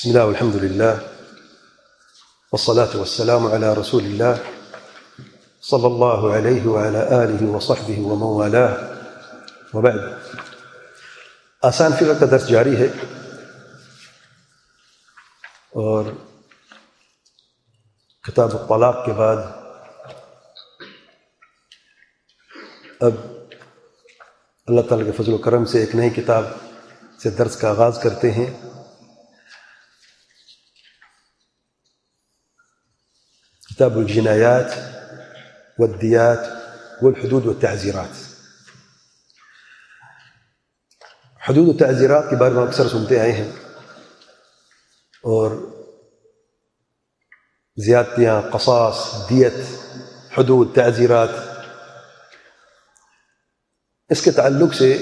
بسم الله والحمد لله والصلاة والسلام على رسول الله صلى الله عليه وعلى آله وصحبه ومن والاه وبعد. آسان فقہ کا درس جاری ہے اور کتاب الطلاق کے بعد اب اللہ تعالیٰ کے فضل و کرم سے ایک نئی کتاب سے درس کا آغاز کرتے ہیں. کتاب الجنایات والدیات والحدود والتعزیرات. حدود و تعزیرات کے بارے میں اکثر سنتے آئے ہیں اور زیادتیاں، قصاص، دیت، حدود، تعزیرات، اس کے تعلق سے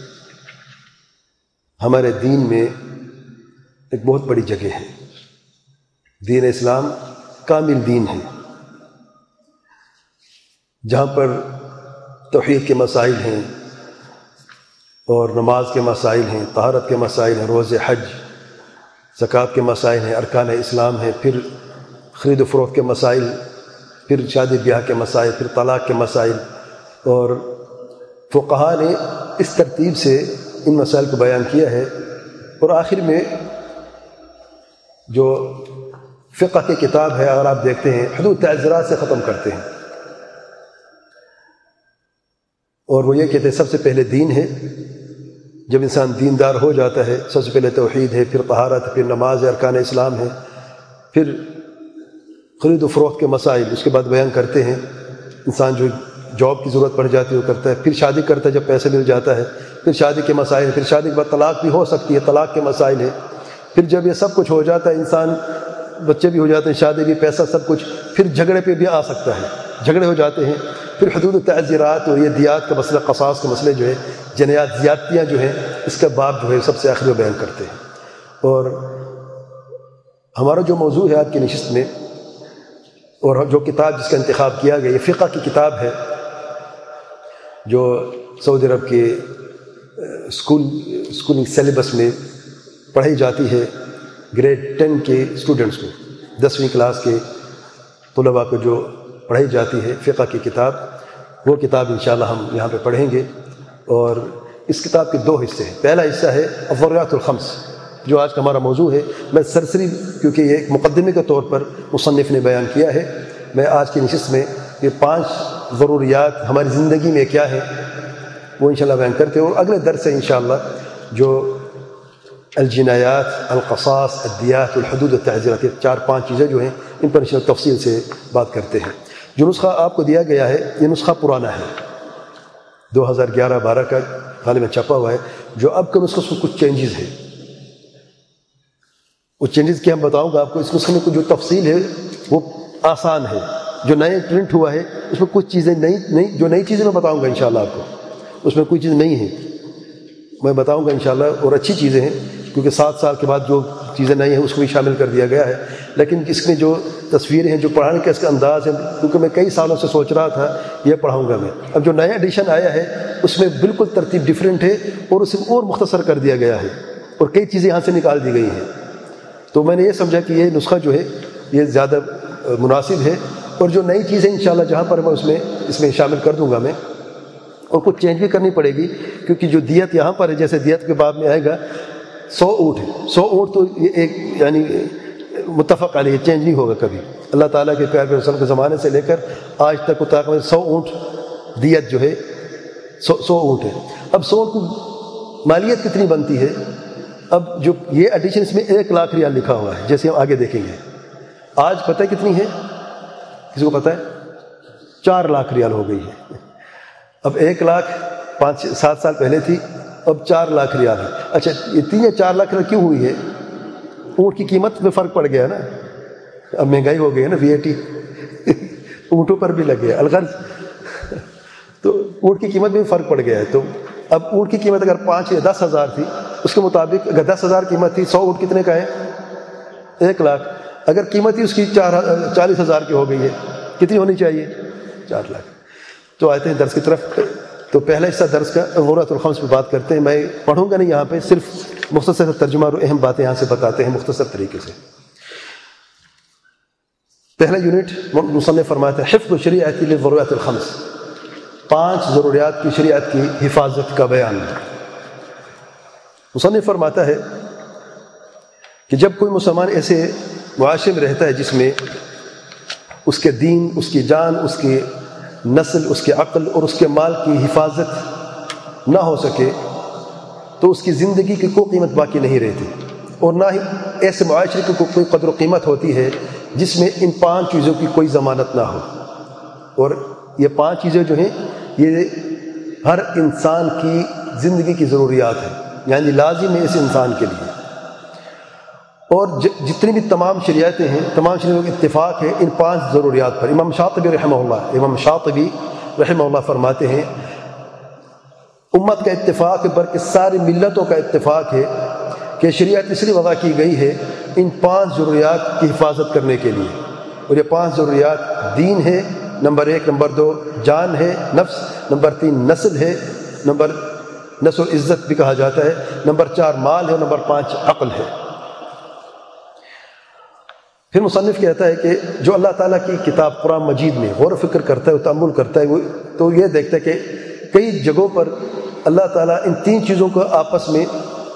ہمارے دین میں ایک بہت بڑی جگہ ہے. دین اسلام کامل دین ہے جہاں پر توحید کے مسائل ہیں اور نماز کے مسائل ہیں، طہارت کے مسائل ہیں، روزے، حج، زکوٰۃ کے مسائل ہیں، ارکان اسلام ہیں، پھر خرید و فروخت کے مسائل، پھر شادی بیاہ کے مسائل، پھر طلاق کے مسائل. اور فقہاء نے اس ترتیب سے ان مسائل کو بیان کیا ہے اور آخر میں جو فقہ کی کتاب ہے اگر آپ دیکھتے ہیں حدود تعزیرات سے ختم کرتے ہیں اور وہ یہ کہتے ہیں سب سے پہلے دین ہے. جب انسان دیندار ہو جاتا ہے سب سے پہلے توحید ہے، پھر طہارت، پھر نماز ہے، ارکان اسلام ہے، پھر خرید و فروخت کے مسائل اس کے بعد بیان کرتے ہیں. انسان جو جاب کی ضرورت پڑ جاتی ہے وہ کرتا ہے، پھر شادی کرتا ہے جب پیسے مل جاتا ہے، پھر شادی کے مسائل، پھر شادی کے بعد طلاق بھی ہو سکتی ہے، طلاق کے مسائل ہیں. پھر جب یہ سب کچھ ہو جاتا ہے، انسان بچے بھی ہو جاتے ہیں، شادی بھی، پیسہ، سب کچھ، پھر جھگڑے پہ بھی آ سکتا ہے، جھگڑے ہو جاتے ہیں. پھر حدود و تعزیرات اور یہ دیات کا مسئلہ، قصاص کے مسئلے جو ہے، جنایات، زیادتیاں جو ہیں، اس کا باب جو ہے سب سے آخر میں بیان کرتے ہیں. اور ہمارا جو موضوع ہے آج کی نشست میں اور جو کتاب جس کا انتخاب کیا گیا یہ فقہ کی کتاب ہے جو سعودی عرب کے اسکولنگ سلیبس میں پڑھائی جاتی ہے. گریڈ 10 کے اسٹوڈنٹس کو، 10ویں کلاس کے طلباء کو جو پڑھائی جاتی ہے فقہ کی کتاب، وہ کتاب انشاءاللہ ہم یہاں پہ پڑھیں گے. اور اس کتاب کے دو حصے ہیں. پہلا حصہ ہے الضروریات الخمس جو آج کا ہمارا موضوع ہے. میں سرسری کیونکہ یہ ایک مقدمے کے طور پر مصنف نے بیان کیا ہے، میں آج کی نشست میں یہ 5 ضروریات ہماری زندگی میں کیا ہے وہ انشاءاللہ بیان کرتے ہیں. اور اگلے درس سے انشاءاللہ جو الجنایات، القصاص، الدیات، الحدود والتعزیرات، یہ 4-5 چیزیں جو ہیں ان پر انشاءاللہ تفصیل سے بات کرتے ہیں. جو نسخہ آپ کو دیا گیا ہے یہ نسخہ پرانا ہے، 2011-12 کا غالباً چھپا ہوا ہے. جو اب کا نسخہ اس میں کچھ چینجز ہیں، وہ چینجز کیا ہم بتاؤں گا آپ کو. اس نسخے میں کچھ جو تفصیل ہے وہ آسان ہے. جو نئے پرنٹ ہوا ہے اس میں کچھ چیزیں جو نئی چیزیں میں بتاؤں گا انشاءاللہ آپ کو، اس میں کوئی چیز نہیں ہے میں بتاؤں گا انشاءاللہ. اور اچھی چیزیں ہیں کیونکہ 7 سال کے بعد جو چیزیں نئی ہیں اس کو بھی شامل کر دیا گیا ہے. لیکن اس میں جو تصویریں ہیں، جو پڑھانے کا اس کا انداز ہے، کیونکہ میں کئی سالوں سے سوچ رہا تھا یہ پڑھاؤں گا میں. اب جو نیا ایڈیشن آیا ہے اس میں بالکل ترتیب ڈیفرنٹ ہے اور اسے اور مختصر کر دیا گیا ہے اور کئی چیزیں یہاں سے نکال دی گئی ہیں. تو میں نے یہ سمجھا کہ یہ نسخہ جو ہے یہ زیادہ مناسب ہے. اور جو نئی چیزیں انشاءاللہ جہاں پر میں اس میں شامل کر دوں گا میں، اور کچھ چینج بھی کرنی پڑے گی کیونکہ جو دیت یہاں پر ہے، جیسے دیت کے باب میں آئے گا 100 اونٹ ہے. 100 اونٹ تو یہ ایک یعنی متفق علیہ، چینج نہیں ہوگا کبھی. اللہ تعالیٰ کے پیارے رسول کے زمانے سے لے کر آج تک کو تقریباً 100 اونٹ دیت جو ہے 100 اونٹ ہے. اب 100 اونٹ کی مالیت کتنی بنتی ہے؟ اب جو یہ ایڈیشن اس میں 1 لاکھ ریال لکھا ہوا ہے، جیسے ہم آگے دیکھیں گے. آج پتہ کتنی ہے؟ کسی کو پتہ ہے؟ 4 لاکھ ریال ہو گئی ہے. اب 1 لاکھ 5-7 سال پہلے تھی، اب 4 لاکھ ریال ہے. اچھا یہ 3 یا 4 لاکھ ریال کیوں ہوئی ہے؟ اونٹ کی قیمت میں فرق پڑ گیا نا، اب مہنگائی ہو گئی ہے نا، VAT اونٹوں پر بھی لگے الغرض، تو اونٹ کی قیمت میں بھی فرق پڑ گیا ہے. تو اب اونٹ کی قیمت اگر 5 یا 10 ہزار تھی اس کے مطابق، اگر 10 ہزار قیمت تھی 100 اونٹ کتنے کا ہے؟ 1 لاکھ. اگر قیمت ہی اس کی 40 ہزار کی ہو گئی ہے، کتنی ہونی چاہیے؟ 4 لاکھ. تو آتے ہیں درس کی طرف. تو پہلا حصہ درس کا ضروریات الخمس پہ بات کرتے ہیں. میں پڑھوں گا نہیں یہاں پہ، صرف مختصر ترجمہ اور اہم باتیں یہاں سے بتاتے ہیں مختصر طریقے سے۔ پہلا یونٹ مصنف فرماتے ہیں حفظ شریعت للضرورات الخمس، 5 ضروریات کی شریعت کی حفاظت کا بیان۔ مصنف فرماتا ہے کہ جب کوئی مسلمان ایسے معاشرے میں رہتا ہے جس میں اس کے دین، اس کی جان، اس کی نسل، اس کی عقل اور اس کے مال کی حفاظت نہ ہو سکے تو اس کی زندگی کی کوئی قیمت باقی نہیں رہتی، اور نہ ہی ایسے معاشرے کی کوئی قدر و قیمت ہوتی ہے جس میں ان 5 چیزوں کی کوئی ضمانت نہ ہو۔ اور یہ 5 چیزیں جو ہیں یہ ہر انسان کی زندگی کی ضروریات ہیں، یعنی لازم ہے اس انسان کے لیے۔ اور جتنی بھی تمام شریعتیں ہیں، تمام شریعتوں کا اتفاق ہے ان 5 ضروریات پر۔ امام شاطبی رحمہ اللہ فرماتے ہیں امت کا اتفاق ہے بلکہ ساری ملتوں کا اتفاق ہے کہ شریعت اس لیے وضع کی گئی ہے ان 5 ضروریات کی حفاظت کرنے کے لیے، اور یہ 5 ضروریات دین ہے نمبر 1، نمبر 2 جان ہے، نفس، نمبر 3 نسل ہے، نسل و عزت بھی کہا جاتا ہے، نمبر 4 مال ہے، اور نمبر 5 عقل ہے۔ پھر مصنف کہتا ہے کہ جو اللہ تعالیٰ کی کتاب قرآن مجید میں غور و فکر کرتا ہے، تأمل کرتا ہے، تو یہ دیکھتا ہے کہ کئی جگہوں پر اللہ تعالیٰ ان 3 چیزوں کو آپس میں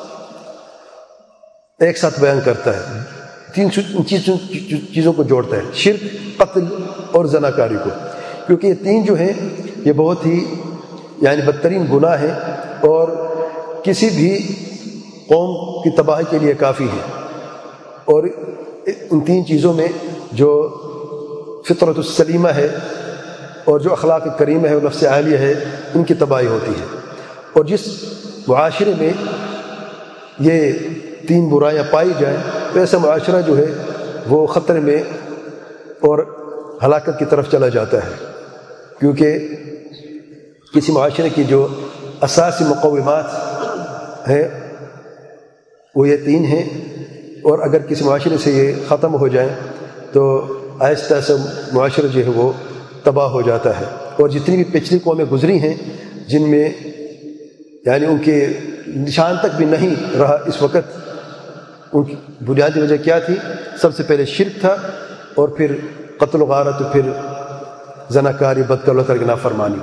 ایک ساتھ بیان کرتا ہے، 3 چیزوں کو جوڑتا ہے، شرک، قتل اور زناکاری کو، کیونکہ یہ 3 جو ہیں یہ بہت ہی یعنی بدترین گناہ ہیں اور کسی بھی قوم کی تباہی کے لیے کافی ہیں۔ اور ان 3 چیزوں میں جو فطرت السلیمہ ہے اور جو اخلاق کریمہ ہے اور نفس عالیہ ہے ان کی تباہی ہوتی ہے، اور جس معاشرے میں یہ 3 برائیاں پائی جائیں تو ایسا معاشرہ جو ہے وہ خطرے میں اور ہلاکت کی طرف چلا جاتا ہے، کیونکہ کسی معاشرے کی جو اساسی مقومات ہیں وہ یہ 3 ہیں، اور اگر کسی معاشرے سے یہ ختم ہو جائیں تو آہستہ سے معاشرہ جو ہے وہ تباہ ہو جاتا ہے۔ اور جتنی بھی پچھلی قومیں گزری ہیں جن میں یعنی ان کے نشان تک بھی نہیں رہا اس وقت، ان کی بنیادی وجہ کیا تھی؟ سب سے پہلے شرک تھا، اور پھر قتل و غارت، پھر زناکاری، بدکرداری کی نافرمانی۔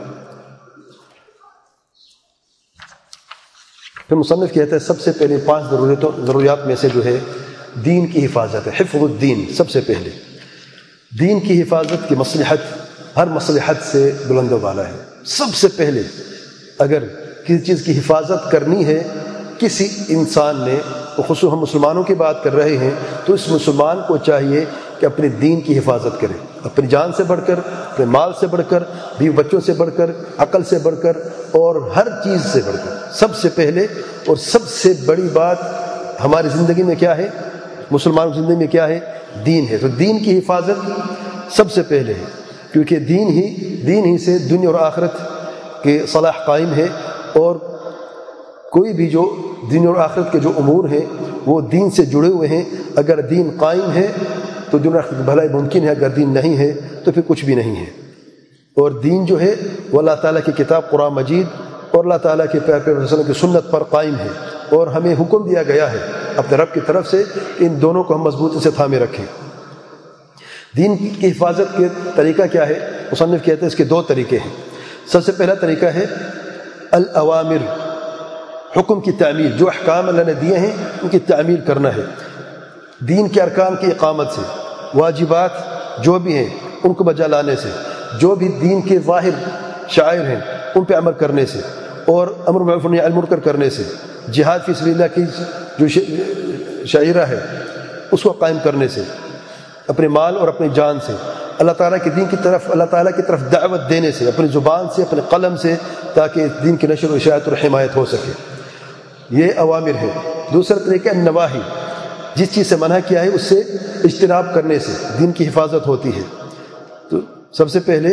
پھر مصنف کہتا ہے سب سے پہلے 5 ضروریات میں سے جو ہے دین کی حفاظت ہے، حفظ الدین۔ سب سے پہلے دین کی حفاظت کی مصلحت ہر مصلحت سے بلند و بالا ہے۔ سب سے پہلے اگر کسی چیز کی حفاظت کرنی ہے کسی انسان نے، خصوصاً ہم مسلمانوں کی بات کر رہے ہیں، تو اس مسلمان کو چاہیے کہ اپنے دین کی حفاظت کرے، اپنی جان سے بڑھ کر، اپنے مال سے بڑھ کر، بیوی بچوں سے بڑھ کر، عقل سے بڑھ کر، اور ہر چیز سے بڑھ کر سب سے پہلے اور سب سے بڑی بات ہماری زندگی میں کیا ہے؟ مسلمان کی زندگی میں کیا ہے؟ دین ہے۔ تو دین کی حفاظت سب سے پہلے ہے، کیونکہ دین ہی سے دنیا اور آخرت کے صلاح قائم ہے، اور کوئی بھی جو دین اور آخرت کے جو امور ہیں وہ دین سے جڑے ہوئے ہیں۔ اگر دین قائم ہے تو دنیا کی بھلائی ممکن ہے، اگر دین نہیں ہے تو پھر کچھ بھی نہیں ہے۔ اور دین جو ہے وہ اللہ تعالیٰ کی کتاب قرآن مجید اور اللہ تعالیٰ کے پیارے پیغمبر صلی اللہ علیہ وسلم کی سنت پر قائم ہے، اور ہمیں حکم دیا گیا ہے اپنے رب کی طرف سے کہ ان دونوں کو ہم مضبوطی سے تھامے رکھیں۔ دین کی حفاظت کے طریقہ کیا ہے؟ مصنف کہتے ہیں اس کے 2 طریقے ہیں۔ سب سے پہلا طریقہ ہے الاوامر، حکم کی تعمیل، جو احکام اللہ نے دیے ہیں ان کی تعمیل کرنا ہے، دین کے ارکان کی اقامت سے، واجبات جو بھی ہیں ان کو بجا لانے سے، جو بھی دین کے ظاہر شعائر ہیں ان پہ عمل کرنے سے، اور امر بالمعروف نہی عن المنکر کرنے سے، جہاد فی سبیل اللہ کی جو شعیرہ ہے اس کو قائم کرنے سے، اپنے مال اور اپنی جان سے، اللہ تعالیٰ کے دین کی طرف، اللہ تعالیٰ کی طرف دعوت دینے سے، اپنی زبان سے، اپنے قلم سے، تاکہ اس دین کی نشر و اشاعت اور حمایت ہو سکے۔ یہ اوامر ہے۔ دوسرا طریقہ النواہی، جس چیز سے منع کیا ہے اس سے اجتناب کرنے سے دین کی حفاظت ہوتی ہے۔ تو سب سے پہلے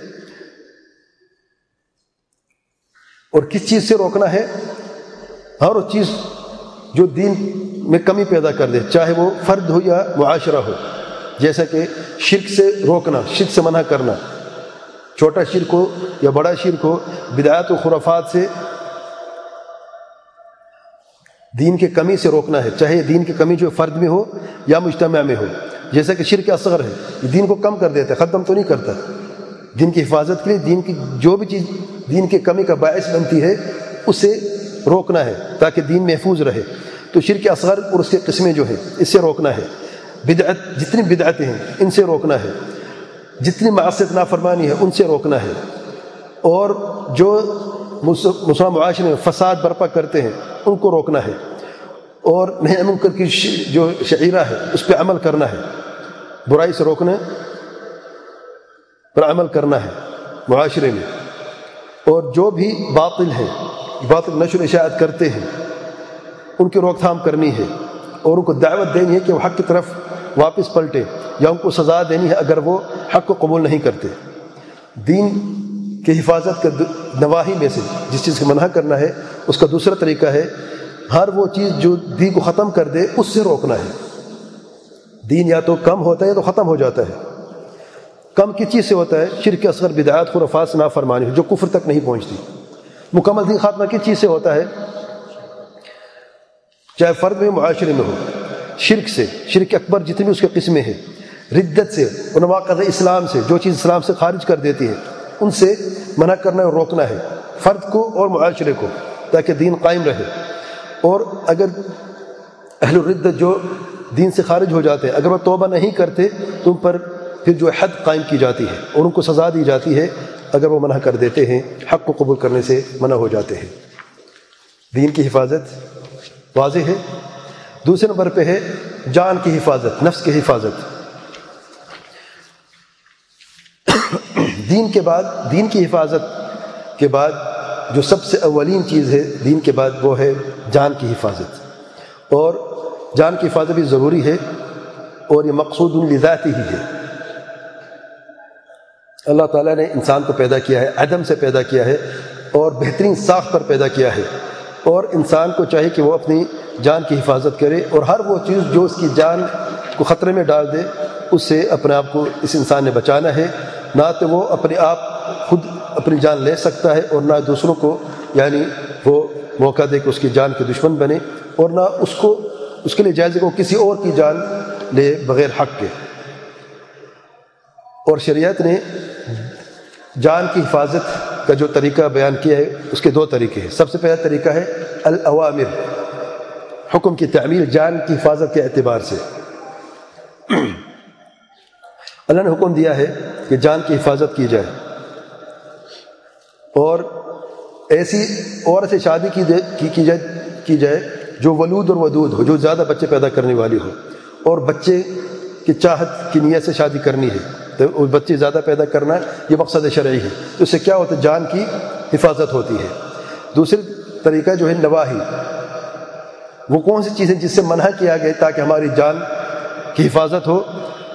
اور کس چیز سے روکنا ہے؟ ہر چیز جو دین میں کمی پیدا کر دے، چاہے وہ فرد ہو یا معاشرہ ہو، جیسا کہ شرک سے روکنا، شرک سے منع کرنا، چھوٹا شرک ہو یا بڑا شرک ہو، بدعات و خرافات سے دین کی کمی سے روکنا ہے، چاہے دین کی کمی جو فرد میں ہو یا مجتمع میں ہو. جیسا کہ شرک اصغر ہے، یہ دین کو کم کر دیتا ہے، ختم تو نہیں کرتا. دین کی حفاظت کے لیے دین کی جو بھی چیز دین کی کمی کا باعث بنتی ہے اسے روکنا ہے تاکہ دین محفوظ رہے. تو شرک اصغر اور اس کے قسمیں جو ہیں اس سے روکنا ہے. بدعت، جتنی بدعتیں ہیں ان سے روکنا ہے. جتنی معصیت نافرمانی ہے ان سے روکنا ہے. اور جو مسلمان معاشرے میں فساد برپا کرتے ہیں ان کو روکنا ہے. اور نہی منکر کی جو شعیرہ ہے اس پہ عمل کرنا ہے. برائی سے روکنا پر عمل کرنا ہے معاشرے میں. اور جو بھی باطل ہے، باطل نشر اشاعت کرتے ہیں ان کی روک تھام کرنی ہے. اور ان کو دعوت دینی ہے کہ وہ حق کی طرف واپس پلٹے، یا ان کو سزا دینی ہے اگر وہ حق کو قبول نہیں کرتے. دین کی حفاظت کے نواحی میں سے جس چیز کو منع کرنا ہے اس کا دوسرا طریقہ ہے ہر وہ چیز جو دین کو ختم کر دے اس سے روکنا ہے. دین یا تو کم ہوتا ہے یا تو ختم ہو جاتا ہے. کم کس چیز سے ہوتا ہے؟ شرک اصغر، بدعات، خرافات سے نافرمانی جو کفر تک نہیں پہنچتی. مکمل دین خاتمہ کس چیز سے ہوتا ہے؟ چاہے فرد میں معاشرے میں ہو. شرک سے، شرک اکبر جتنی بھی اس کے قسمیں ہیں، ردت سے اور نواقض اسلام سے، جو چیز اسلام سے خارج کر دیتی ہے ان سے منع کرنا اور روکنا ہے فرد کو اور معاشرے کو تاکہ دین قائم رہے. اور اگر اہل الردت جو دین سے خارج ہو جاتے ہیں اگر وہ توبہ نہیں کرتے تو ان پر پھر جو حد قائم کی جاتی ہے اور ان کو سزا دی جاتی ہے اگر وہ منع کر دیتے ہیں، حق کو قبول کرنے سے منع ہو جاتے ہیں. دین کی حفاظت واضح ہے. دوسرے نمبر پہ ہے جان کی حفاظت، نفس کی حفاظت. دین کے بعد، دین کی حفاظت کے بعد جو سب سے اولین چیز ہے دین کے بعد وہ ہے جان کی حفاظت. اور جان کی حفاظت بھی ضروری ہے اور یہ مقصود لذاتی ہی ہے. اللہ تعالیٰ نے انسان کو پیدا کیا ہے، عدم سے پیدا کیا ہے اور بہترین ساخت پر پیدا کیا ہے. اور انسان کو چاہیے کہ وہ اپنی جان کی حفاظت کرے اور ہر وہ چیز جو اس کی جان کو خطرے میں ڈال دے اس سے اپنے آپ کو اس انسان نے بچانا ہے. نہ تو وہ اپنے آپ خود اپنی جان لے سکتا ہے اور نہ دوسروں کو یعنی وہ موقع دے کہ اس کی جان کے دشمن بنے، اور نہ اس کے لیے جائز ہے کہ وہ کسی اور کی جان لے بغیر حق کے. اور شریعت نے جان کی حفاظت کا جو طریقہ بیان کیا ہے اس کے دو طریقے ہیں. سب سے پہلا طریقہ ہے الاوامر، حکم کی تعمیل جان کی حفاظت کے اعتبار سے. اللہ نے حکم دیا ہے کہ جان کی حفاظت کی جائے اور ایسی عورت سے شادی کی جائے جو ولود اور ودود ہو، جو زیادہ بچے پیدا کرنے والی ہو، اور بچے کی چاہت کی نیت سے شادی کرنی ہے تو بچے زیادہ پیدا کرنا یہ مقصد شرعی ہے. تو اس سے کیا ہوتا ہے؟ جان کی حفاظت ہوتی ہے. دوسری طریقہ جو ہے نواہی، وہ کون سی چیزیں جس سے منع کیا گیا تاکہ ہماری جان کی حفاظت ہو.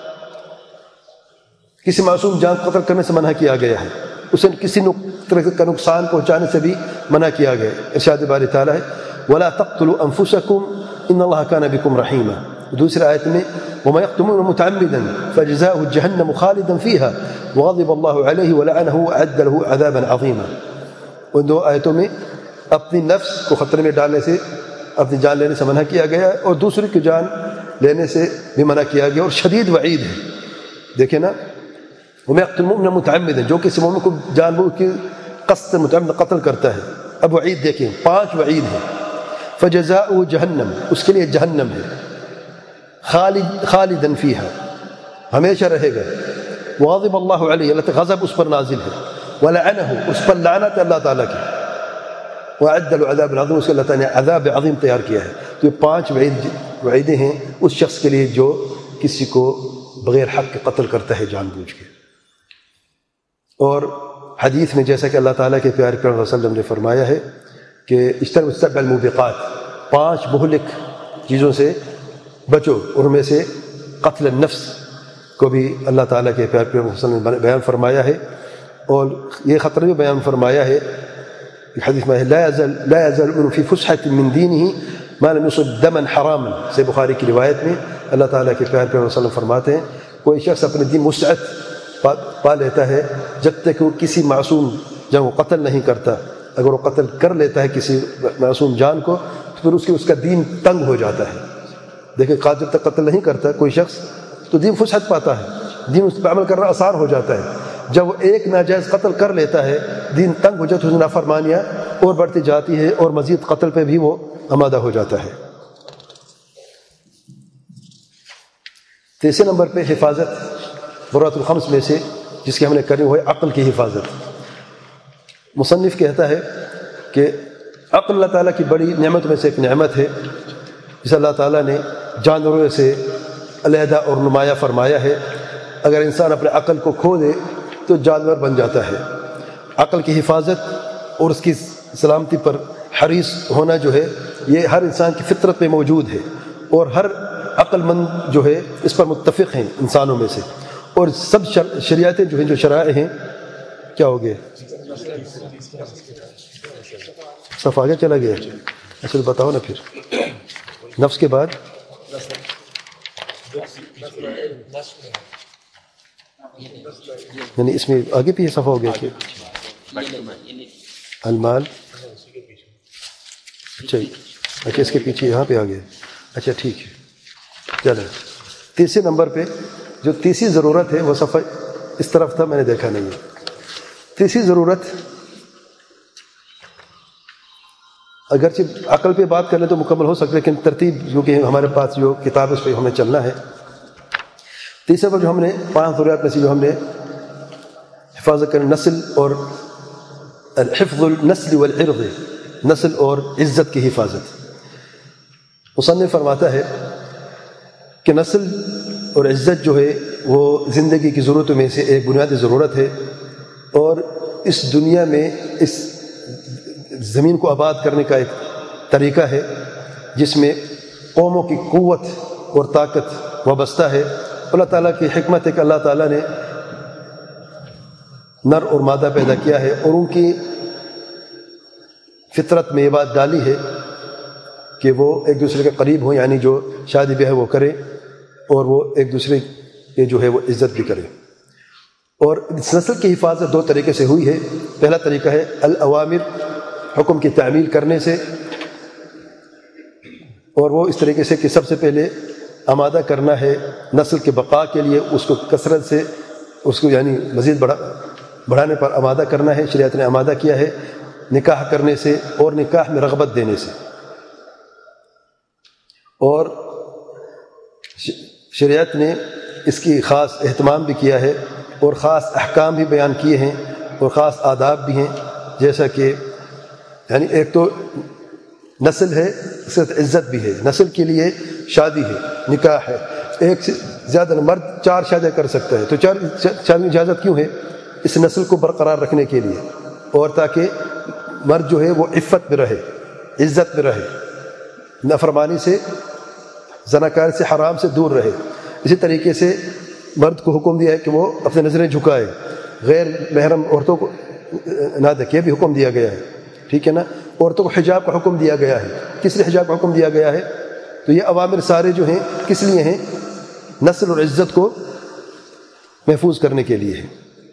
کسی معصوم جان قتل کرنے سے منع کیا گیا ہے، اسے کسی طرح کا نقصان پہنچانے سے بھی منع کیا گیا. ارشاد باری تعالیٰ ہے وَلَا تَقْتُلُوا أَنفُسَكُمْ إِنَّ اللَّهَ كَانَ بِكُمْ رَحِيمًا. دوسری آیت میں وَمَا يَقْتُلُونَ مُتَعَمِّدًا فَجَزَاؤُهُ جَهَنَّمُ خَالِدًا فِيهَا وَغَضِبَ اللَّهُ عَلَيْهِ وَلَعَنَهُ وَأَعَدَّ لَهُ عَذَابًا عَظِيمًا. ان دو آیتوں میں اپنی نفس کو خطرے میں ڈالنے سے، اپنی جان لینے سے منع کیا گیا ہے اور دوسرے کی جان لینے سے بھی منع کیا گیا اور شدید وعید ہے. دیکھیں نا، وَمَا يَقْتُلُ الْمُؤْمِنَ مُتَعَمِّدًا، جو کسی مومن کو جان بوجھ کے قصد متعمد قتل کرتا ہے. اب وعید دیکھیں، 5 وعید ہیں. فَجَزَاؤُهُ جَهَنَّمُ، اس کے لیے جہنم ہے. خالداً فیہا، ہمیشہ رہے گا. وغضب اللہ علیہ، اللہ تعالیٰ غضب اس پر نازل ہے. ولعنہ، اس پر لعنت اللہ تعالیٰ کی. وأعد له عذاب عظیم، اس کے اللہ تعالیٰ نے عذاب عظیم تیار کیا ہے. تو یہ 5 وعیدیں ہیں اس شخص کے لیے جو کسی کو بغیر حق کے قتل کرتا ہے جان بوجھ کے. اور حدیث میں جیسا کہ اللہ تعالیٰ کے پیارے پیغمبر صلی اللہ علیہ وسلم نے فرمایا ہے کہ اجتنبوا السبع الموبقات، 5 مہلک چیزوں سے بچو. اور ان میں سے قتل النفس کو بھی اللہ تعالیٰ کے پیارے پیغمبر صلی اللہ علیہ وسلم نے بیان فرمایا ہے. اور یہ خطرہ بھی بیان فرمایا ہے حدیث میں لا يزال في فسحة من دينه ما لم يصب دما حراما، سے بخاری کی روایت میں اللہ تعالیٰ کے پیارے پیغمبر صلی اللہ علیہ وسلم فرماتے ہیں کوئی شخص اپنے دین وسعت پا لیتا ہے جب تک وہ کسی معصوم جب وہ قتل نہیں کرتا. اگر وہ قتل کر لیتا ہے کسی معصوم جان کو پھر اس کا دین تنگ ہو جاتا ہے. دیکھیں قاتل تک قتل نہیں کرتا کوئی شخص تو دین فسحت پاتا ہے, دین اس پہ عمل کرنا آسان ہو جاتا ہے. جب وہ ایک ناجائز قتل کر لیتا ہے دین تنگ ہو جاتا ہے, نافرمانیاں اور بڑھتی جاتی ہے اور مزید قتل پہ بھی وہ آمادہ ہو جاتا ہے. تیسرے نمبر پہ حفاظت ضرورت الخمس میں سے جس کی ہم نے کرنی وہ ہے عقل کی حفاظت. مصنف کہتا ہے کہ عقل اللہ تعالیٰ کی بڑی نعمت میں سے ایک نعمت ہے جسے اللہ تعالیٰ نے جانوروں سے علیحدہ اور نمایاں فرمایا ہے. اگر انسان اپنے عقل کو کھو دے تو جانور بن جاتا ہے. عقل کی حفاظت اور اس کی سلامتی پر حریص ہونا جو ہے یہ ہر انسان کی فطرت میں موجود ہے, اور ہر عقل مند جو ہے اس پر متفق ہیں انسانوں میں سے. اور سب شریعتیں جو ہیں جو شرائع ہیں کیا ہو گئے صف آگے چلا گیا. اچھا بتاؤ نا پھر نفس کے بعد یعنی اس میں آگے بھی یہ صفحہ ہو گیا کہ المال. اچھا اس کے پیچھے یہاں پہ آ گیا. اچھا ٹھیک ہے چلیں. تیسرے نمبر پہ جو تیسری ضرورت ہے وہ صفحہ اس طرف تھا, میں نے دیکھا نہیں ہے. تیسری ضرورت اگرچہ عقل پہ بات کر لیں تو مکمل ہو سکتا ہے لیکن ترتیب جو کہ ہمارے پاس جو کتاب اس پہ ہمیں چلنا ہے. تیسرے پر جو ہم نے 5 ضروریات میں سے جو ہم نے حفاظت کریں نسل اور حفظ النسل والعرض, نسل اور عزت کی حفاظت. مصنف فرماتا ہے کہ نسل اور عزت جو ہے وہ زندگی کی ضرورتوں میں سے ایک بنیادی ضرورت ہے, اور اس دنیا میں اس زمین کو آباد کرنے کا ایک طریقہ ہے جس میں قوموں کی قوت اور طاقت وابستہ ہے. اللہ تعالیٰ کی حکمت ہے کہ اللہ تعالیٰ نے نر اور مادہ پیدا کیا ہے اور ان کی فطرت میں یہ بات ڈالی ہے کہ وہ ایک دوسرے کے قریب ہوں, یعنی جو شادی بیاہ وہ کرے اور وہ ایک دوسرے کے جو ہے وہ عزت بھی کرے. اور اس نسل کی حفاظت 2 طریقے سے ہوئی ہے. پہلا طریقہ ہے الاوامر, حکم کی تعمیل کرنے سے, اور وہ اس طریقے سے کہ سب سے پہلے آمادہ کرنا ہے نسل کے بقا کے لیے, اس کو کثرت سے اس کو یعنی مزید بڑھانے پر آمادہ کرنا ہے. شریعت نے آمادہ کیا ہے نکاح کرنے سے اور نکاح میں رغبت دینے سے, اور شریعت نے اس کی خاص اہتمام بھی کیا ہے اور خاص احکام بھی بیان کیے ہیں اور خاص آداب بھی ہیں. جیسا کہ یعنی ایک تو نسل ہے اس کے عزت بھی ہے, نسل کے لیے شادی ہے, نکاح ہے. ایک سے زیادہ مرد 4 شادیاں کر سکتا ہے, تو 4 شادی کی اجازت کیوں ہے؟ اس نسل کو برقرار رکھنے کے لیے, اور تاکہ مرد جو ہے وہ عفت میں رہے, عزت میں رہے, نافرمانی سے, زناکاری سے, حرام سے دور رہے. اسی طریقے سے مرد کو حکم دیا ہے کہ وہ اپنے نظریں جھکائے, غیر محرم عورتوں کو نہ دیکھے, بھی حکم دیا گیا ہے. ٹھیک ہے نا. عورتوں کو حجاب کا حکم دیا گیا ہے. کس لیے حجاب کا حکم دیا گیا ہے؟ تو یہ اوامر سارے جو ہیں کس لیے ہیں؟ نسل اور عزت کو محفوظ کرنے کے لیے ہے.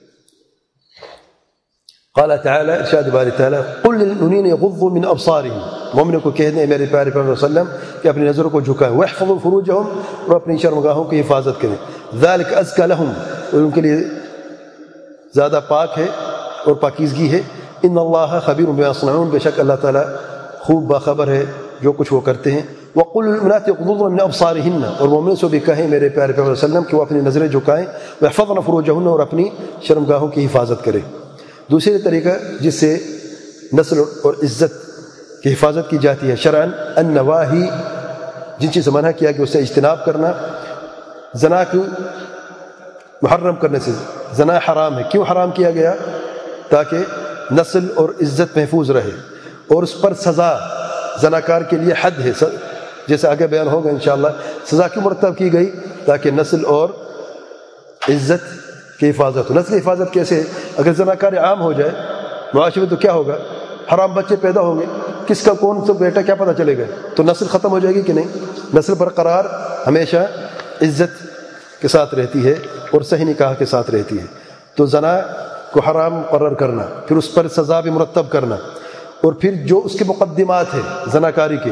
قال تعالی, ارشاد باری تعالی, قل للمؤمنین یغضوا من ابصارهم, مومنوں کو کہہ دیں میرے پیارے پیغمبر صلی اللہ علیہ وسلم کہ اپنی نظروں کو جھکائیں, واحفظوا فروجهم, اور اپنی شرمگاہوں کی حفاظت کریں. ذلک ازکی لهم, اور ان کے لیے زیادہ پاک ہے اور پاکیزگی ہے. ان اللہ خبیر بما یصنعون, بے شک اللہ تعالی خوب باخبر ہے جو کچھ وہ کرتے ہیں. وقل للمؤمنات یغضضن من ابصارهن, اور مومنوں سے بھی کہیں میرے پیارے پیغمبر صلی اللہ علیہ وسلم کہ وہ اپنی نظریں جھکائیں, واحفظن فروجهن, اور اپنی شرمگاہوں کی حفاظت کریں. دوسری طریقہ جس سے نسل اور عزت کی حفاظت کی جاتی ہے شرعاً, النواہی, جن چیز سے منع کیا کہ اس سے اجتناب کرنا. زنا کو محرم کرنے سے, زنا حرام ہے. کیوں حرام کیا گیا؟ تاکہ نسل اور عزت محفوظ رہے, اور اس پر سزا زناکار کے لیے حد ہے, جیسے آگے بیان ہوگا انشاءاللہ. سزا کیوں مرتب کی گئی؟ تاکہ نسل اور عزت کی حفاظت ہو. نسل کی حفاظت کیسے؟ اگر زناکاری عام ہو جائے معاشرے میں تو کیا ہوگا؟ حرام بچے پیدا ہوں گے, کس کا کون سا بیٹا کیا پتہ چلے گا؟ تو نسل ختم ہو جائے گی کہ نہیں؟ نسل برقرار ہمیشہ عزت کے ساتھ رہتی ہے اور صحیح نکاح کے ساتھ رہتی ہے. تو زنا کو حرام مقرر کرنا, پھر اس پر سزا بھی مرتب کرنا, اور پھر جو اس کے مقدمات ہیں زناکاری کے,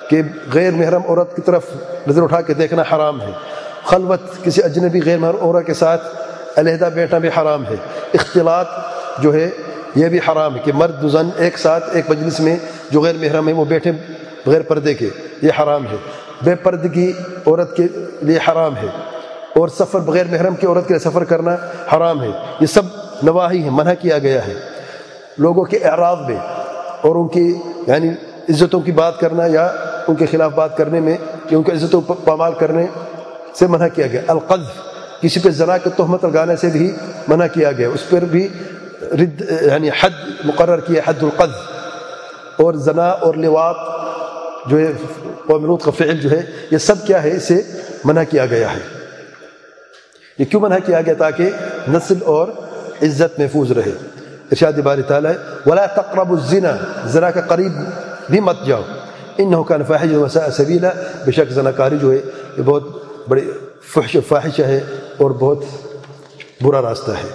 کہ غیر محرم عورت کی طرف نظر اٹھا کے دیکھنا حرام ہے، خلوت کسی اجنبی غیر محرم عورت کے ساتھ علیحدہ بیٹھنا بھی حرام ہے، اختلاط جو ہے یہ بھی حرام ہے کہ مرد و زن ایک ساتھ ایک مجلس میں جو غیر محرم ہے وہ بیٹھے بغیر پردے کے، یہ حرام ہے، بے پردگی عورت کے لیے حرام ہے، اور سفر بغیر محرم کی عورت کے لیے سفر کرنا حرام ہے۔ یہ سب نواہی ہیں، منع کیا گیا ہے۔ لوگوں کے اعراض میں اور ان کی یعنی عزتوں کی بات کرنا یا ان کے خلاف بات کرنے میں یا ان کی عزتوں پر پامال کرنے سے منع کیا گیا۔ القذف، کسی پہ زنا کی تہمت لگانے سے بھی منع کیا گیا، اس پر بھی یعنی حد مقرر کیا، حد القذف۔ اور زنا اور لواط جو ہے قوم لوط کا فعل جو ہے یہ سب کیا ہے، اسے منع کیا گیا ہے۔ یہ کیوں منع کیا گیا؟ تاکہ نسل اور عزت محفوظ رہے۔ ارشاد باری تعالیٰ ہے وَلَا تَقْرَبُوا الزِّنَا، زنا کے قریب بھی مت جاؤ، إِنَّهُ كَانَ فَاحِشًا وَسَاءَ سَبِيلًا، بے شک زناکاری جو ہے یہ بہت بڑی فحش و فاحشہ ہے اور بہت برا راستہ ہے۔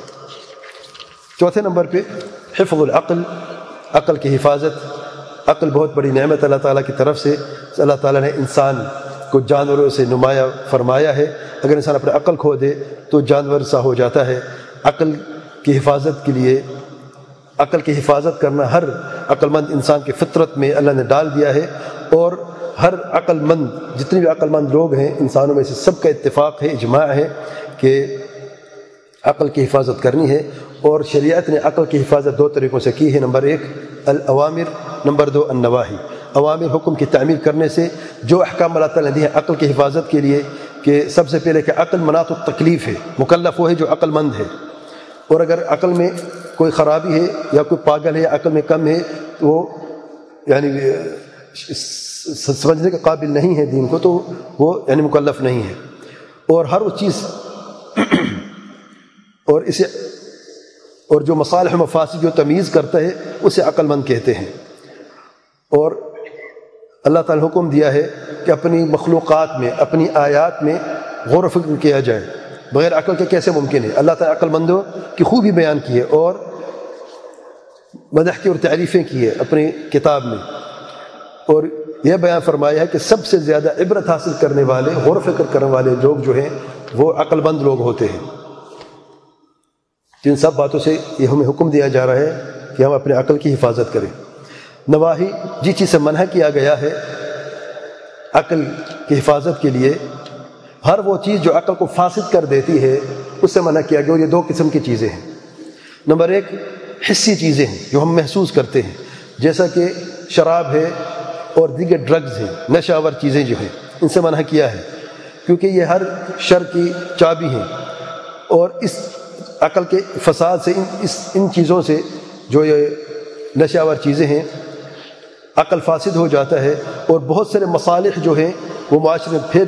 چوتھے نمبر پہ حفظ العقل، عقل کی حفاظت۔ عقل بہت بڑی نعمت اللہ تعالیٰ کی طرف سے، اللہ تعالیٰ نے انسان کو جانوروں سے نمایاں فرمایا ہے۔ اگر انسان اپنے عقل کھو دے تو جانور سا ہو جاتا ہے۔ عقل کی حفاظت کے لیے، عقل کی حفاظت کرنا ہر عقل مند انسان کی فطرت میں اللہ نے ڈال دیا ہے، اور ہر عقل مند، جتنے بھی عقل مند لوگ ہیں انسانوں میں سے، سب کا اتفاق ہے، اجماع ہے کہ عقل کی حفاظت کرنی ہے۔ اور شریعت نے عقل کی حفاظت دو طریقوں سے کی ہے۔ نمبر ایک الاوامر، نمبر دو النواہی۔ اوامر، حکم کی تعمیل کرنے سے جو احکام اللہ تعالیٰ نے دی ہیں عقل کی حفاظت کے لیے، کہ سب سے پہلے کہ عقل مناط التکلیف ہے، مکلف وہ ہے جو عقل مند ہے، اور اگر عقل میں کوئی خرابی ہے یا کوئی پاگل ہے، عقل میں کم ہے، تو وہ یعنی سمجھنے کے قابل نہیں ہے دین کو، تو وہ یعنی مکلف نہیں ہے۔ اور ہر وہ چیز اور اسے اور جو مصالح و مفاسد جو تمیز کرتا ہے اسے عقل مند کہتے ہیں۔ اور اللہ تعالیٰ نے حکم دیا ہے کہ اپنی مخلوقات میں، اپنی آیات میں غور و فکر کیا جائے۔ بغیر عقل کے کیسے ممکن ہے؟ اللہ تعالیٰ عقل مندوں کی خوبی بیان کی ہے اور مدح کی اور تعریفیں کی ہے اپنی کتاب میں، اور یہ بیان فرمایا ہے کہ سب سے زیادہ عبرت حاصل کرنے والے، غور و فکر کرنے والے لوگ جو ہیں وہ عقل مند لوگ ہوتے ہیں۔ جن سب باتوں سے یہ ہمیں حکم دیا جا رہا ہے کہ ہم اپنے عقل کی حفاظت کریں۔ نواہی، جس چیز سے منع کیا گیا ہے عقل کی حفاظت کے لیے، ہر وہ چیز جو عقل کو فاسد کر دیتی ہے اس سے منع کیا گیا۔ اور یہ دو قسم کی چیزیں ہیں۔ نمبر ایک حسی چیزیں ہیں جو ہم محسوس کرتے ہیں، جیسا کہ شراب ہے اور دیگر ڈرگز ہیں، نشہ آور چیزیں جو ہیں، ان سے منع کیا ہے، کیونکہ یہ ہر شر کی چابی ہیں۔ اور اس عقل کے فساد سے، ان چیزوں سے، جو یہ نشہ آور چیزیں ہیں، عقل فاسد ہو جاتا ہے، اور بہت سارے مصالح جو ہیں وہ معاشرے میں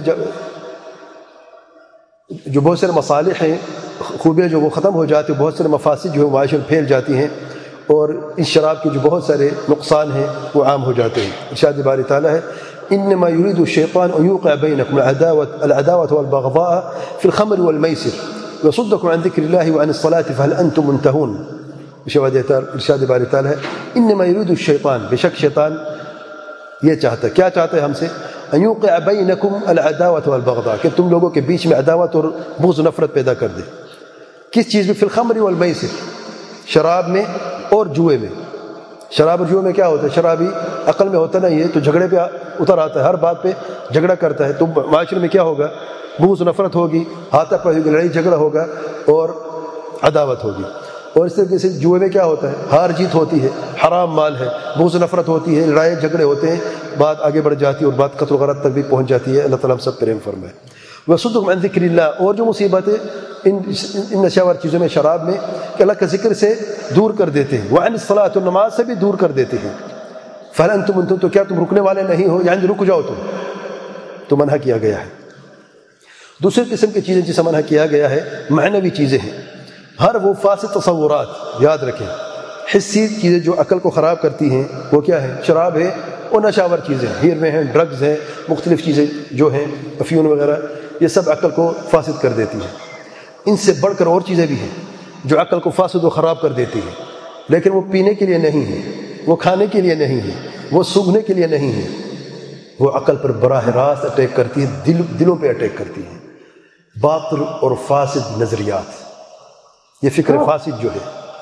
جو بہت سارے مصالح ہیں، خوبیاں جو وہ ختم ہو جاتی ہیں، بہت سارے مفاسد جو ہیں معاشرے میں پھیل جاتی ہیں، اور اس شراب کے جو بہت سارے نقصان ہیں وہ عام ہو جاتے ہیں۔ ارشاد باری تعالیٰ ہے انما يريد الشيطان ان يوقع بينكم العداوة والبغضاء في الخمر والميسر ويصدكم عن ذكر الله وعن الصلاة فهل انتم منتهون۔ ارشاد باری تعالیٰ ہے انما يريد الشيطان، بے شک شیطان یہ چاہتا ہے، کیا چاہتا ہے ہم سے؟ ان يوقع بينكم العداوة والبغضاء، کہ تم لوگوں کے بیچ میں عداوت اور بغض نفرت پیدا کر دے۔ کس چیز میں؟ فی الخمر والمیسر، شراب میں اور جوئے میں۔ شراب اور جوئے میں کیا ہوتا ہے؟ شرابی عقل میں ہوتا نہیں ہے تو جھگڑے پہ اتر آتا ہے، ہر بات پہ جھگڑا کرتا ہے، تو معاشرے میں کیا ہوگا؟ بغض نفرت ہوگی، ہاتھا پائی ہوگی، لڑائی جھگڑا ہوگا اور عداوت ہوگی۔ اور اس طریقے سے جوئے میں کیا ہوتا ہے؟ ہار جیت ہوتی ہے، حرام مال ہے، بغض نفرت ہوتی ہے، لڑائی جھگڑے ہوتے ہیں، بات آگے بڑھ جاتی ہے اور بات قتل و غارت تک بھی پہنچ جاتی ہے۔ اللہ تعالیٰ ہم سب پر رحم فرمائے۔ وَصُدُّكُمْ عَنْ ذِكْرِ اللَّهِ، اور جو مصیبتیں ان نشاور چیزوں میں، شراب میں، کہ اللہ کے ذکر سے دور کر دیتے ہیں، وَعَنِ الصَّلَاةِ، اور نماز سے بھی دور کر دیتے ہیں۔ فَهَلْ أَنْتُمْ مُنْتَهُونَ، تو کیا تم رکنے والے نہیں ہو؟ یعنی رک جاؤ تم، تو منع کیا گیا ہے۔ دوسری قسم کی چیزیں جسے منع کیا گیا ہے معنوی چیزیں ہیں۔ ہر وہ فاسد تصورات، یاد رکھیں، حسی چیزیں جو عقل کو خراب کرتی ہیں وہ کیا ہے؟ شراب ہے اور نشاور چیزیں، ہیروین ہیں، ڈرگز ہیں، مختلف چیزیں جو ہیں، افیون وغیرہ، یہ سب عقل کو فاسد کر دیتی ہیں۔ ان سے بڑھ کر اور چیزیں بھی ہیں جو عقل کو فاسد و خراب کر دیتی ہیں، لیکن وہ پینے کے لیے نہیں ہے، وہ کھانے کے لیے نہیں ہے، وہ سونگھنے کے لیے نہیں ہے، وہ عقل پر براہ راست اٹیک کرتی ہے، دلوں پہ اٹیک کرتی ہے. باطل اور فاسد نظریات، یہ فکر فاسد جو ہے،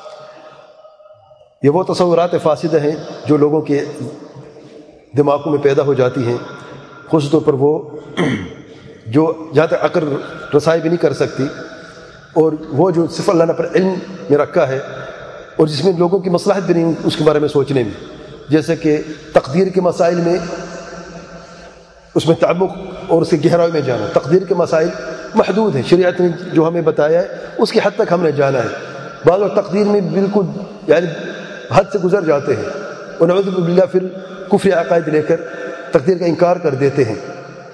یہ وہ تصورات فاسدہ ہیں جو لوگوں کے دماغوں میں پیدا ہو جاتی ہیں، خصوص طور پر وہ جو جہاں تک عقل رسائی بھی نہیں کر سکتی، اور وہ جو صرف اللہ نے پر علم میں رکھا ہے اور جس میں لوگوں کی مصلحت بھی نہیں اس کے بارے میں سوچنے میں، جیسے کہ تقدیر کے مسائل میں اس میں تعمق اور اس کی گہرائی میں جانا. تقدیر کے مسائل محدود ہیں، شریعت نے جو ہمیں بتایا ہے اس کی حد تک ہم نے جانا ہے. بعض اور تقدیر میں بالکل یعنی حد سے گزر جاتے ہیں اور نعوذ باللہ پھر کفر عقائد لے کر تقدیر کا انکار کر دیتے ہیں.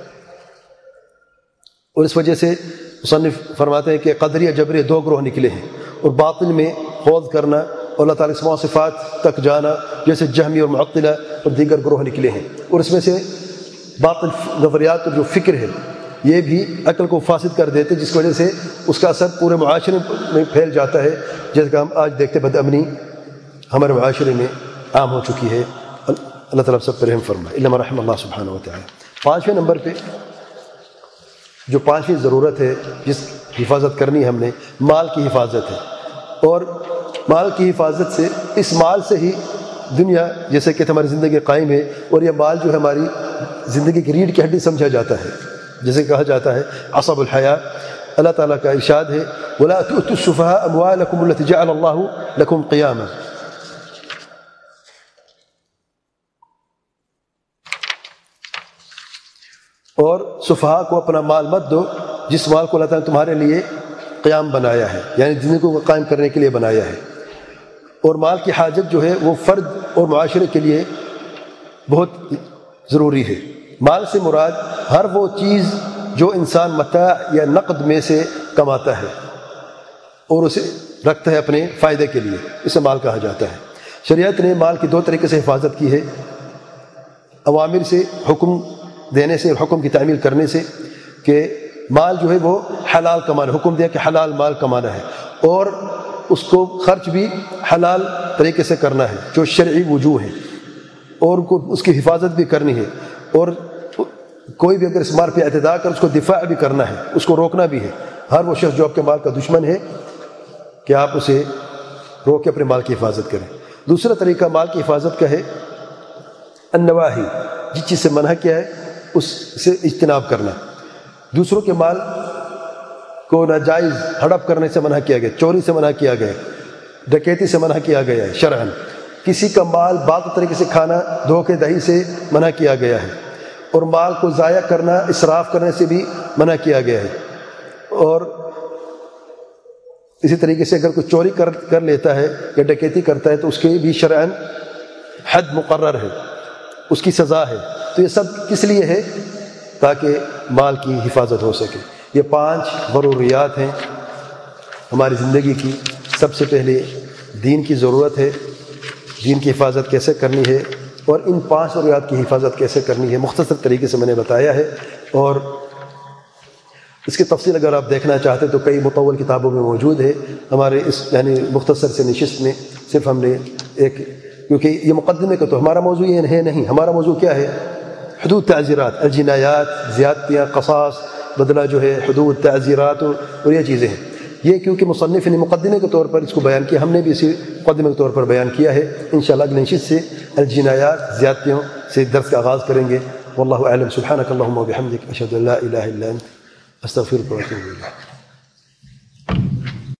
اور اس وجہ سے مصنف فرماتے ہیں کہ قدریہ جبریہ دو گروہ نکلے ہیں، اور باطل میں خوض کرنا اور اللہ تعالیٰ کے اسماء و صفات تک جانا جیسے جہمی اور معطلہ اور دیگر گروہ نکلے ہیں. اور اس میں سے باطل نظریات اور جو فکر ہے یہ بھی عقل کو فاسد کر دیتے، جس کی وجہ سے اس کا اثر پورے معاشرے میں پھیل جاتا ہے، جیسے کہ ہم آج دیکھتے بد امنی ہمارے معاشرے میں عام ہو چکی ہے. اللہ تعالیٰ سب پر رحم فرمائے، الا من رحم اللہ سبحانہ و تعالیٰ. 5ویں نمبر پہ جو 5ویں ضرورت ہے جس حفاظت کرنی ہے ہم نے، مال کی حفاظت ہے. اور مال کی حفاظت سے، اس مال سے ہی دنیا جیسے کہ ہماری زندگی قائم ہے، اور یہ مال جو ہے ہماری زندگی کی ریڑھ کی ہڈی سمجھا جاتا ہے، جیسے کہا جاتا ہے عصب الحیاء. اللہ تعالیٰ کا ارشاد ہے وَلَا تُؤْتُوا السُّفَهَاءَ أَمْوَالَكُمُ الَّتِي جَعَلَ اللَّهُ لَكُمْ قِيَامًا. اور سفہاء کو اپنا مال مت دو جس مال کو اللہ تعالیٰ نے تمہارے لیے قیام بنایا ہے، یعنی زندگی کو قائم کرنے کے لیے بنایا ہے. اور مال کی حاجت جو ہے وہ فرد اور معاشرے کے لیے بہت ضروری ہے. مال سے مراد ہر وہ چیز جو انسان متاع یا نقد میں سے کماتا ہے اور اسے رکھتا ہے اپنے فائدے کے لیے، اسے مال کہا جاتا ہے. شریعت نے مال کی 2 طریقے سے حفاظت کی ہے، اوامر سے، حکم دینے سے، حکم کی تعمیل کرنے سے کہ مال جو ہے وہ حلال کمانا، حکم دیا کہ حلال مال کمانا ہے، اور اس کو خرچ بھی حلال طریقے سے کرنا ہے جو شرعی وجوہ ہے، اور اس کی حفاظت بھی کرنی ہے. اور کوئی بھی اگر اس مال پہ اعتداء کر اس کو دفاع بھی کرنا ہے، اس کو روکنا بھی ہے. ہر وہ شخص جو آپ کے مال کا دشمن ہے کہ آپ اسے روک کے اپنے مال کی حفاظت کریں. دوسرا طریقہ مال کی حفاظت کا ہے النواہی، جس چیز سے منع کیا ہے اس سے اجتناب کرنا. دوسروں کے مال کو ناجائز ہڑپ کرنے سے منع کیا گیا، چوری سے منع کیا گیا، ڈکیتی سے منع کیا گیا ہے شرعاً. کسی کا مال باطل طریقے سے کھانا، دھوکے دہی سے منع کیا گیا ہے، اور مال کو ضائع کرنا، اسراف کرنے سے بھی منع کیا گیا ہے. اور اسی طریقے سے اگر کوئی چوری کر لیتا ہے یا ڈکیتی کرتا ہے تو اس کے بھی شرعاً حد مقرر ہے، اس کی سزا ہے. تو یہ سب کس لیے ہے؟ تاکہ مال کی حفاظت ہو سکے. یہ 5 ضروریات ہیں ہماری زندگی کی. سب سے پہلے دین کی ضرورت ہے، دین کی حفاظت کیسے کرنی ہے، اور ان 5 ضروریات کی حفاظت کیسے کرنی ہے مختصر طریقے سے میں نے بتایا ہے. اور اس کی تفصیل اگر آپ دیکھنا چاہتے ہیں تو کئی مطول کتابوں میں موجود ہے. ہمارے اس یعنی مختصر سے نشست میں صرف ہم نے ایک، کیونکہ یہ مقدمے کا تو ہمارا موضوع یہ ہے نہیں. ہمارا موضوع کیا ہے؟ حدود، تعزیرات، الجنایات، زیادتیاں، قصاص، بدلہ جو ہے، حدود، تعزیرات اور یہ چیزیں ہیں. یہ کیونکہ مصنف نے مقدمے کے طور پر اس کو بیان کیا، ہم نے بھی اسی مقدمے کے طور پر بیان کیا ہے. انشاءاللہ اگلی نشست سے الجنایات، زیادتیوں سے درس کا آغاز کریں گے. واللہ اعلم. سبحانک اللہم و بحمدک، اشہد ان لا الہ الا انت، استغفرک و اتوب الیک.